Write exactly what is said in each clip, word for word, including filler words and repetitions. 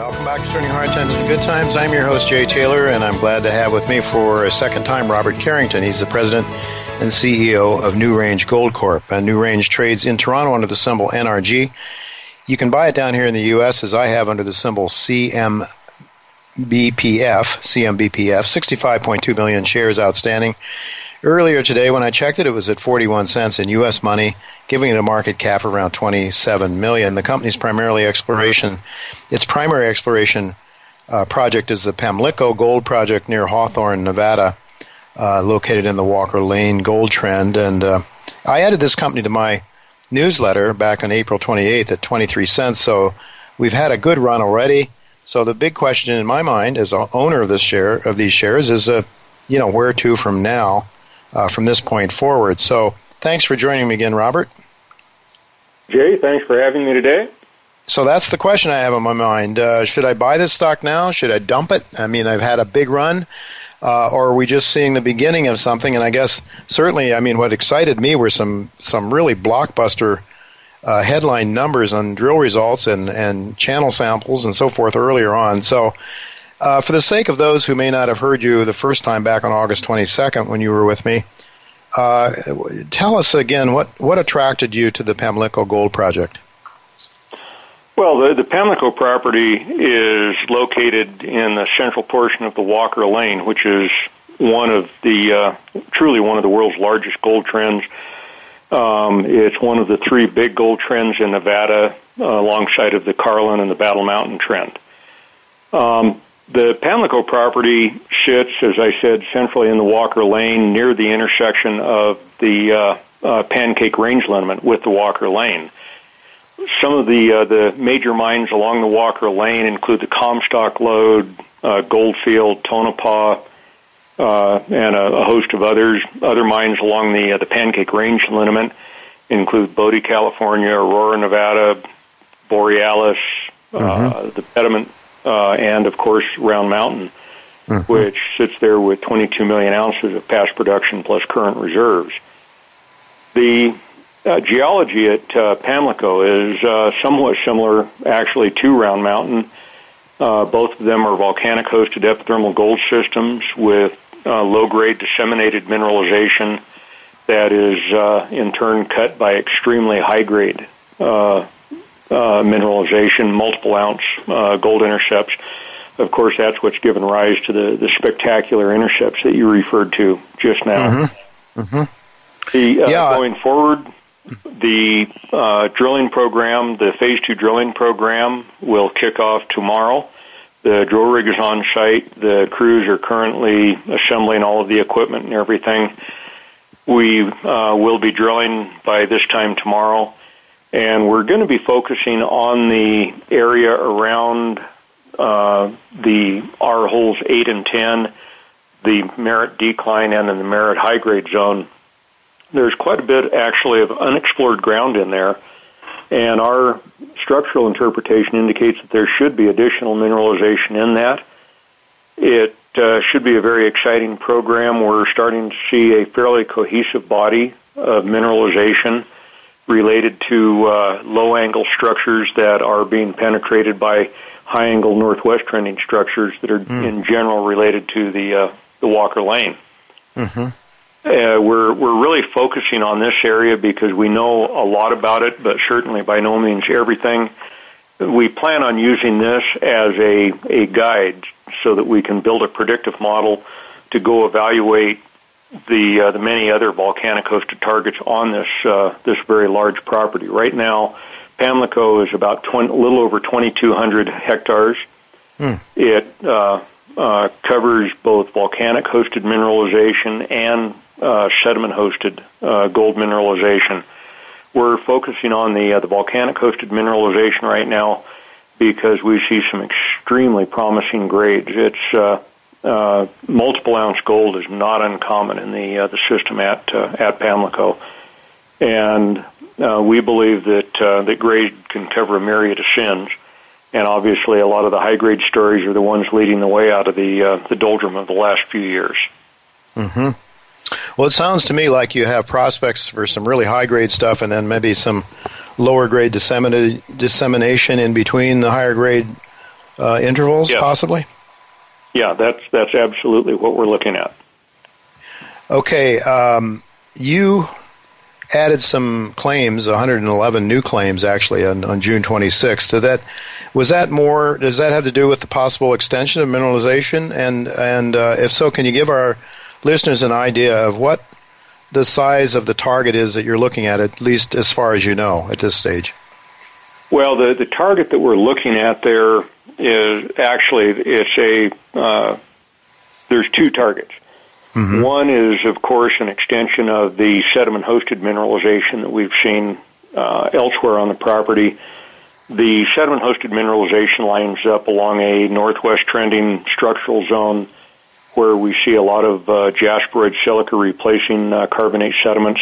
Welcome back to Turning Hard Times into Good Times. I'm your host, Jay Taylor, and I'm glad to have with me for a second time Robert Carrington. He's the president and C E O of New Range Gold Corp. And New Range trades in Toronto under the symbol N R G. You can buy it down here in the U S as I have under the symbol C M B P F, C M B P F, sixty-five point two million shares outstanding. Earlier today, when I checked it, it was at forty-one cents in U S money, giving it a market cap around twenty-seven million dollars. The company's primarily exploration, its primary exploration uh, project is the Pamlico Gold Project near Hawthorne, Nevada, uh, located in the Walker Lane Gold Trend. And uh, I added this company to my newsletter back on April twenty-eighth at twenty-three cents, so we've had a good run already. So the big question in my mind as an owner of this share of these shares is, uh, you know, where to from now? Uh, from this point forward. So thanks for joining me again, Robert. Jay, thanks for having me today. So that's the question I have on my mind. Uh, should I buy this stock now? Should I dump it? I mean, I've had a big run. Uh, or are we just seeing the beginning of something? And I guess certainly, I mean, what excited me were some, some really blockbuster uh, headline numbers on drill results and, and channel samples and so forth earlier on. So Uh, for the sake of those who may not have heard you the first time back on August twenty-second when you were with me, uh, tell us again what, what attracted you to the Pamlico Gold Project? Well, the, the Pamlico property is located in the central portion of the Walker Lane, which is one of the, uh, truly one of the world's largest gold trends. Um, it's one of the three big gold trends in Nevada, uh, alongside of the Carlin and the Battle Mountain trend. Um, The Pamlico property sits, as I said, centrally in the Walker Lane near the intersection of the uh, uh, Pancake Range Liniment with the Walker Lane. Some of the uh, the major mines along the Walker Lane include the Comstock Lode, uh, Goldfield, Tonopah, uh, and a, a host of others. Other mines along the uh, the Pancake Range Liniment include Bodie, California, Aurora, Nevada, Borealis, mm-hmm. uh, the Pediment, Uh, and, of course, Round Mountain, mm-hmm. which sits there with twenty-two million ounces of past production plus current reserves. The uh, geology at uh, Pamlico is uh, somewhat similar, actually, to Round Mountain. Uh, both of them are volcanic-hosted epithermal gold systems with uh, low-grade disseminated mineralization that is, uh, in turn, cut by extremely high-grade uh Uh, mineralization, multiple ounce uh, gold intercepts. Of course, that's what's given rise to the, the spectacular intercepts that you referred to just now. Mm-hmm. Mm-hmm. The, uh, yeah. Going forward, the uh, drilling program, the phase two drilling program, will kick off tomorrow. The drill rig is on site. The crews are currently assembling all of the equipment and everything. We uh, will be drilling by this time tomorrow. And we're going to be focusing on the area around uh, the R holes eight and ten, the Merritt decline, and in the Merritt high-grade zone. There's quite a bit, actually, of unexplored ground in there, and our structural interpretation indicates that there should be additional mineralization in that. It uh, should be a very exciting program. We're starting to see a fairly cohesive body of mineralization related to uh, low-angle structures that are being penetrated by high-angle northwest trending structures that are mm. in general related to the uh, the Walker Lane. Mm-hmm. Uh, we're we're really focusing on this area because we know a lot about it, but certainly by no means everything. We plan on using this as a a guide so that we can build a predictive model to go evaluate the uh, the many other volcanic-hosted targets on this uh, this very large property. Right now, Pamlico is about twenty, a little over twenty-two hundred hectares. Mm. It uh, uh, covers both volcanic-hosted mineralization and uh, sediment-hosted uh, gold mineralization. We're focusing on the uh, the volcanic-hosted mineralization right now because we see some extremely promising grades. It's uh, Uh, multiple ounce gold is not uncommon in the uh, the system at uh, at Pamlico, and uh, we believe that uh, that grade can cover a myriad of sins, and obviously a lot of the high grade stories are the ones leading the way out of the uh, the doldrum of the last few years. Mm-hmm. Well, it sounds to me like you have prospects for some really high grade stuff, and then maybe some lower grade dissemination in between the higher grade uh, intervals, yeah. possibly? Yeah, that's that's absolutely what we're looking at. Okay, um, you added some claims, one hundred eleven new claims actually on, on June twenty-sixth. So that was that more? Does that have to do with the possible extension of mineralization? And and uh, if so, can you give our listeners an idea of what the size of the target is that you're looking at, at least as far as you know at this stage? Well, the the target that we're looking at there is actually it's a uh, there's two targets. Mm-hmm. One is, of course, an extension of the sediment-hosted mineralization that we've seen uh, elsewhere on the property. The sediment-hosted mineralization lines up along a northwest trending structural zone where we see a lot of uh, jasperoid silica replacing uh, carbonate sediments.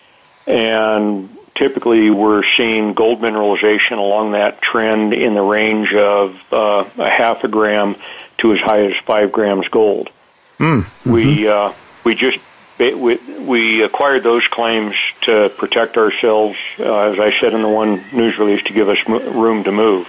And typically we're seeing gold mineralization along that trend in the range of uh, a half a gram to as high as five grams gold. Mm-hmm. We uh, we just we, we acquired those claims to protect ourselves, uh, as I said in the one news release, to give us mo- room to move.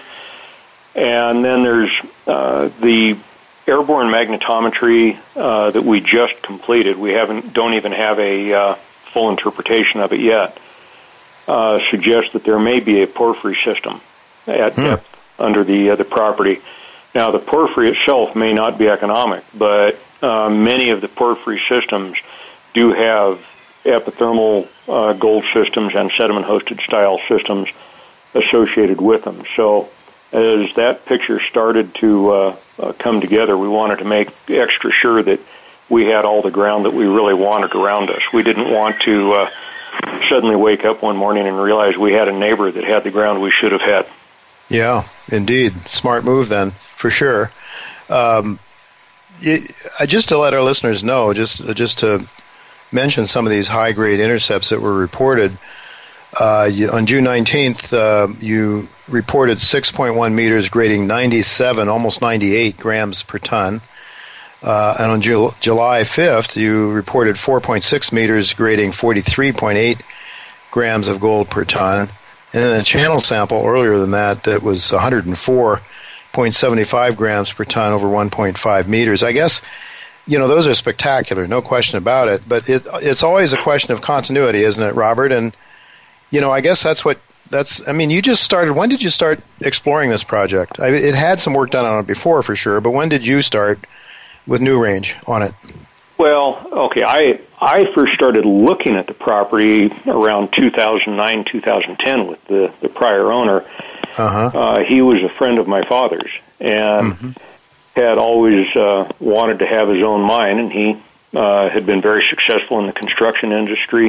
And then there's uh, the airborne magnetometry uh, that we just completed. We haven't don't even have a uh, full interpretation of it yet. Uh, suggests that there may be a porphyry system at hmm. depth under the uh, the property. Now, the porphyry itself may not be economic, but uh, many of the porphyry systems do have epithermal uh, gold systems and sediment-hosted style systems associated with them. So as that picture started to uh, uh, come together, we wanted to make extra sure that we had all the ground that we really wanted around us. We didn't want to uh, suddenly wake up one morning and realize we had a neighbor that had the ground we should have had. Yeah, indeed. Smart move then, for sure. Um, it, uh, just to let our listeners know, just just to mention some of these high-grade intercepts that were reported, uh, you, on June nineteenth, uh, you reported six point one meters grading ninety-seven, almost ninety-eight grams per ton. Uh, and on Ju- July fifth, you reported four point six meters grading forty-three point eight grams of gold per ton. And then a channel sample earlier than that that was one hundred four point seven five grams per ton over one point five meters. I guess, you know, those are spectacular, no question about it. But it, it's always a question of continuity, isn't it, Robert? And, you know, I guess that's what, that's, I mean, you just started, when did you start exploring this project? I, it had some work done on it before, for sure, but when did you start with NewRange on it? Well, okay, I I first started looking at the property around two thousand nine, two thousand ten with the, the prior owner. Uh-huh. Uh, he was a friend of my father's and mm-hmm. had always uh, wanted to have his own mine, and he uh, had been very successful in the construction industry.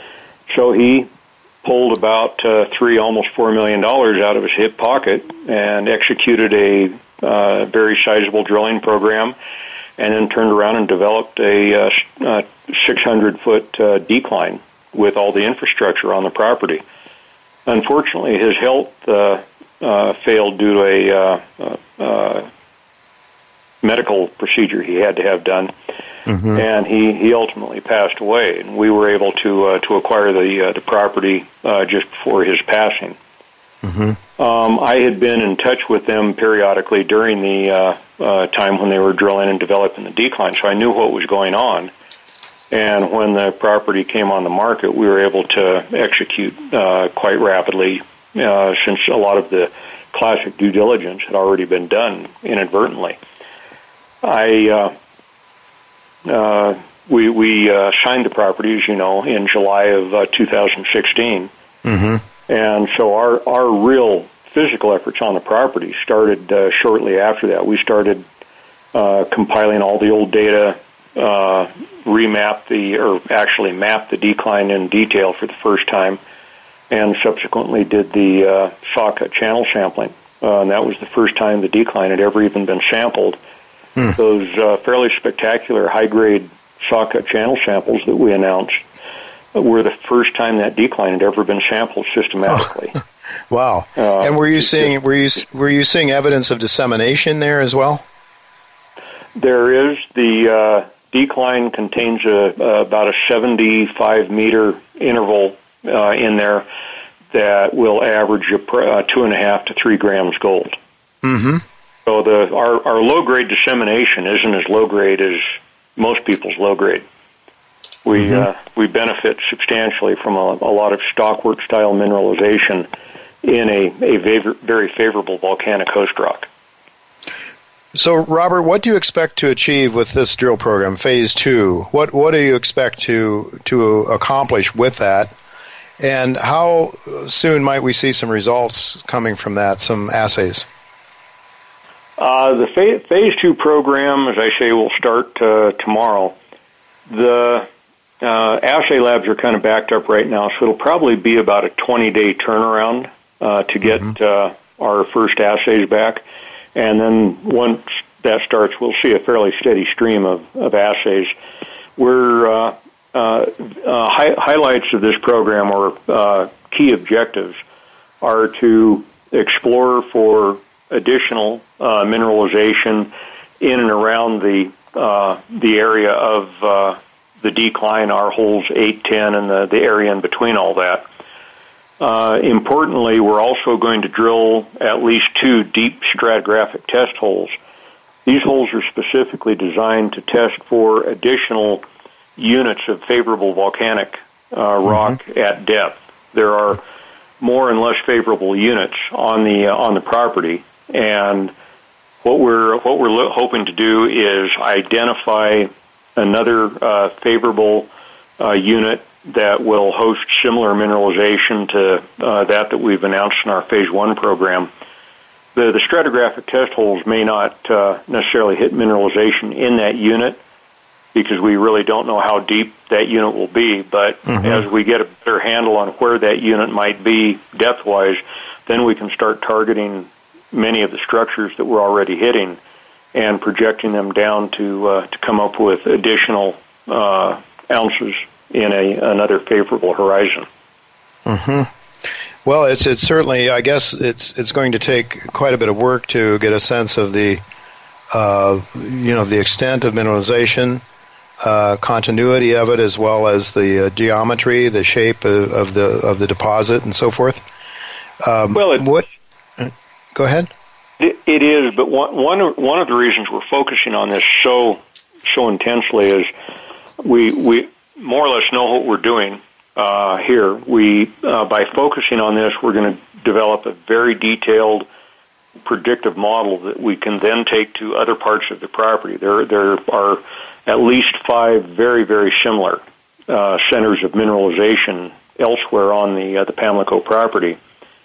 So he pulled about uh, three, almost four million dollars out of his hip pocket and executed a uh, very sizable drilling program, and then turned around and developed a uh, uh, six hundred foot uh, decline with all the infrastructure on the property. Unfortunately, his health uh, uh, failed due to a uh, uh, uh, medical procedure he had to have done, mm-hmm. and he, he ultimately passed away. And we were able to uh, to acquire the uh, the property uh, just before his passing. Mm-hmm. Um, I had been in touch with them periodically during the uh, uh, time when they were drilling and developing the decline, so I knew what was going on. And when the property came on the market, we were able to execute uh, quite rapidly, uh, since a lot of the classic due diligence had already been done inadvertently. I uh, uh, we we uh, signed the property, as you know, in July of uh, two thousand sixteen. Mm-hmm. And so our, our real physical efforts on the property started uh, shortly after that. We started uh, compiling all the old data, uh, remap the, or actually map the decline in detail for the first time, and subsequently did the uh, saw cut channel sampling. Uh, and that was the first time the decline had ever even been sampled. Hmm. Those uh, fairly spectacular high-grade saw cut channel samples that we announced were the first time that decline had ever been sampled systematically. Oh. Wow! Uh, and were you seeing were you were you seeing evidence of dissemination there as well? There is. The uh, decline contains a, uh, about a seventy-five meter interval uh, in there that will average a, uh, two and a half to three grams gold. Mm-hmm. So the our, our low-grade dissemination isn't as low-grade as most people's low-grade. We mm-hmm. uh, we benefit substantially from a, a lot of stockwork-style mineralization in a, a favor, very favorable volcanic host rock. So, Robert, what do you expect to achieve with this drill program, Phase Two? What what do you expect to to accomplish with that? And how soon might we see some results coming from that, some assays? Uh, the phase, phase two program, as I say, will start uh, tomorrow. The uh, assay labs are kind of backed up right now, so it'll probably be about a twenty-day turnaround uh, to get mm-hmm. uh, our first assays back. And then once that starts, we'll see a fairly steady stream of, of assays. We're uh, uh, uh, hi- highlights of this program, or uh, key objectives, are to explore for additional uh, mineralization in and around the uh, the area of uh, the decline, our holes eight, ten, and the, the area in between all that. Uh, importantly, we're also going to drill at least two deep stratigraphic test holes. These holes are specifically designed to test for additional units of favorable volcanic uh, rock mm-hmm. at depth. There are more and less favorable units on the uh, on the property, and what we're what we're lo- hoping to do is identify another uh, favorable uh, unit that will host similar mineralization to uh, that that we've announced in our Phase One program. The, the stratigraphic test holes may not uh, necessarily hit mineralization in that unit because we really don't know how deep that unit will be, but mm-hmm. as we get a better handle on where that unit might be depth-wise, then we can start targeting many of the structures that we're already hitting and projecting them down to uh, to come up with additional uh, ounces in a another favorable horizon. Mm-hmm. Well, it's it's certainly, I guess it's it's going to take quite a bit of work to get a sense of the uh, you know the extent of mineralization, uh, continuity of it, as well as the uh, geometry, the shape of, of the of the deposit, and so forth. Um, well, it, what? Go ahead. It, it is, but one one of, one of the reasons we're focusing on this so so intensely is we we. more or less know what we're doing uh, here. We, uh, by focusing on this, we're going to develop a very detailed predictive model that we can then take to other parts of the property. There, there are at least five very, very similar uh, centers of mineralization elsewhere on the uh, the Pamlico property,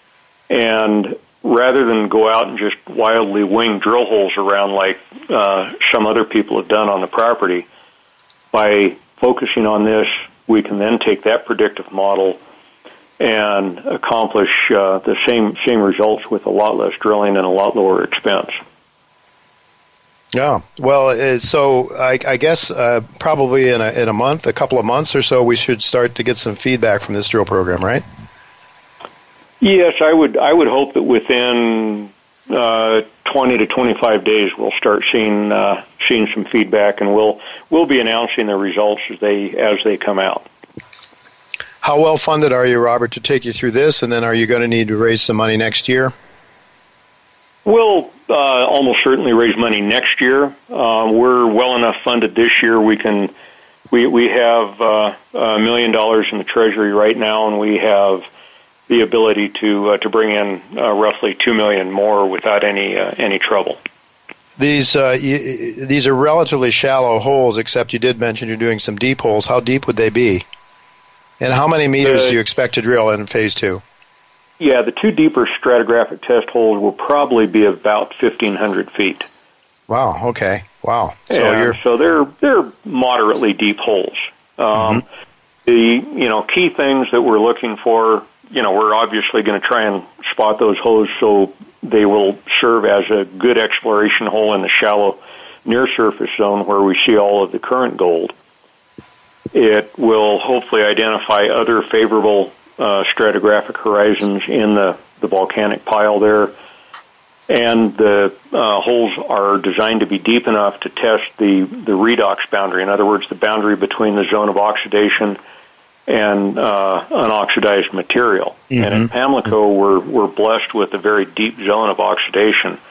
and rather than go out and just wildly wing drill holes around like uh, some other people have done on the property, by focusing on this, we can then take that predictive model and accomplish uh, the same same results with a lot less drilling and a lot lower expense. Yeah, well, uh, so I, I guess uh, probably in a, in a month, a couple of months or so, we should start to get some feedback from this drill program, right? Yes, I would. I would hope that within uh, twenty to twenty-five days, we'll start seeing uh, seeing some feedback, and we'll we'll be announcing the results as they as they come out. How well funded are you, Robert, to take you through this, and then are you going to need to raise some money next year? We'll uh, almost certainly raise money next year. Uh, we're well enough funded this year. We can we we have uh, a million dollars in the treasury right now, and we have the ability to uh, to bring in uh, roughly two million more without any uh, any trouble. These uh, y- these are relatively shallow holes, except you did mention you're doing some deep holes. How deep would they be? And how many meters uh, do you expect to drill in Phase Two? Yeah, the two deeper stratigraphic test holes will probably be about fifteen hundred feet. Wow. Okay. Wow. So and you're so they're they're moderately deep holes. Um, mm-hmm. The you know key things that we're looking for. You know, we're obviously going to try and spot those holes so they will serve as a good exploration hole in the shallow near-surface zone where we see all of the current gold. It will hopefully identify other favorable uh, stratigraphic horizons in the, the volcanic pile there. And the uh, holes are designed to be deep enough to test the, the redox boundary. In other words, the boundary between the zone of oxidation and uh, unoxidized material. Mm-hmm. And in Pamlico, we're we're blessed with a very deep zone of oxidation. Mm.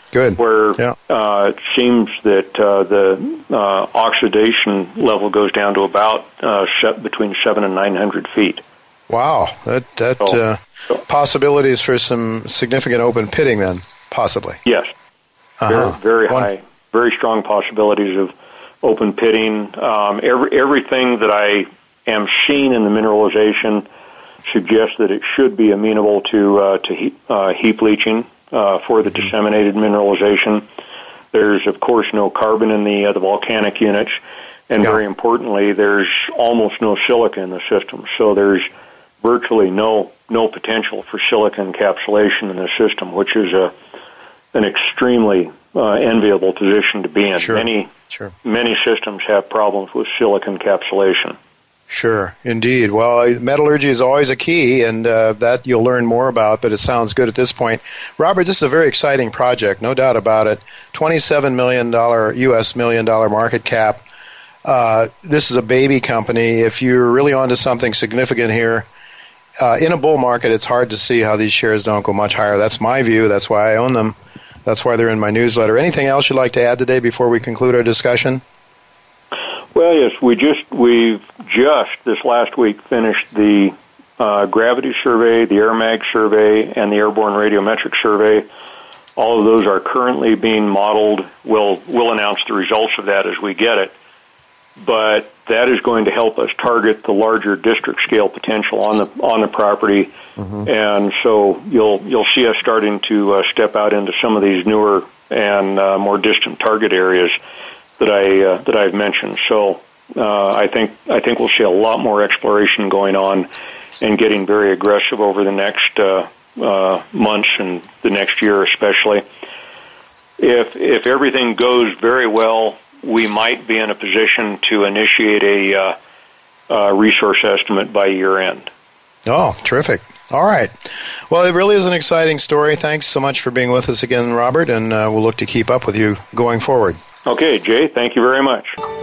Good. Where yeah. uh, it seems that uh, the uh, oxidation level goes down to about uh, between seven and nine hundred feet. Wow, that that so, uh, so. possibilities for some significant open pitting then, possibly. Yes, uh-huh. very, very One. high, very strong possibilities of open pitting. Um, every, everything that I am seeing in the mineralization suggests that it should be amenable to uh, to heap, uh, heap leaching uh, for the mm-hmm. disseminated mineralization. There's of course no carbon in the uh, the volcanic units, and yeah. very importantly, there's almost no silica in the system. So there's virtually no no potential for silica encapsulation in the system, which is a an extremely uh, enviable position to be in. Sure. Many sure. many systems have problems with silica encapsulation. Sure, indeed. Well, metallurgy is always a key, and uh, that you'll learn more about, but it sounds good at this point. Robert, this is a very exciting project, no doubt about it. twenty-seven million dollars U S million dollar market cap. Uh, this is a baby company. If you're really onto something significant here, uh, in a bull market, it's hard to see how these shares don't go much higher. That's my view. That's why I own them. That's why they're in my newsletter. Anything else you'd like to add today before we conclude our discussion? Well, yes, we just we've just this last week finished the uh, gravity survey, the AirMag survey, and the airborne radiometric survey. All of those are currently being modeled. We'll we'll announce the results of that as we get it. But that is going to help us target the larger district scale potential on the on the property, mm-hmm. and so you'll you'll see us starting to uh, step out into some of these newer and uh, more distant target areas that I uh, that I've mentioned. So uh, I think I think we'll see a lot more exploration going on and getting very aggressive over the next uh, uh, months and the next year especially. If if everything goes very well, we might be in a position to initiate a uh, uh, resource estimate by year end. Oh, terrific. All right. Well, it really is an exciting story. Thanks so much for being with us again, Robert, and uh, we'll look to keep up with you going forward. Okay, Jay, thank you very much.